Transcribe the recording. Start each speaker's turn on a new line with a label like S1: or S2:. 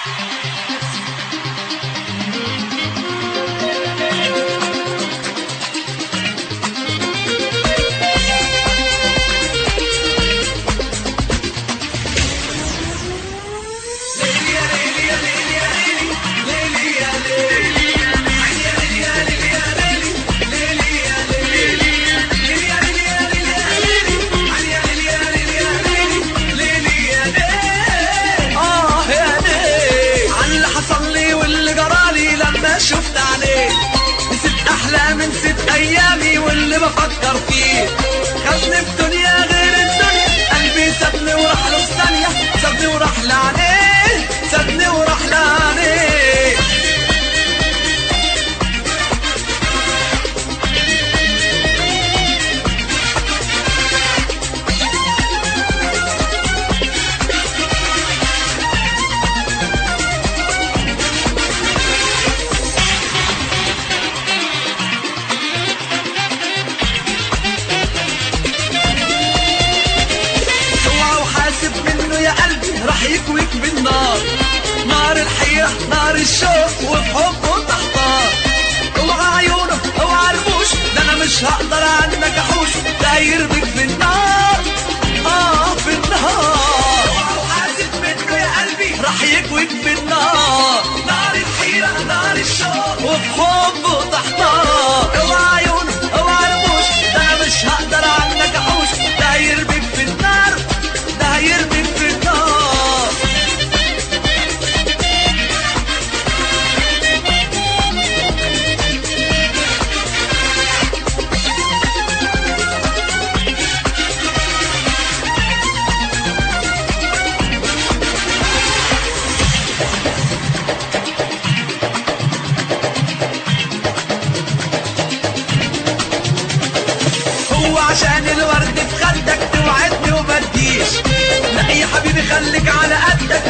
S1: شفت عليه نسيت احلامي نسيت ايامي واللي بفكر فيه خدني في دنيا غير الدنيا قلبي سابني وراح له في ثانيه سابني وراح لعليه سابني وراح لعليه راح يكويك بالنار نار الحيرة نار الشوق وفي حبه تحتار اوعى عيونه اوعى رموش ده انا مش هقدر عنك احوش ده هيرميك في النار في النار اوعى وحاسب منه يا قلبي راح يكويك بالنار نار الحيرة نار الشوق وفي حبه تحتار اوعى عيونه اوعى رموش ده انا مش هقدر عنك احوش ده هيرميك في النار ده هيرميك في النار عشان الورد في خدك توعدني وما تجيش لا يا حبيبي خليك على قدك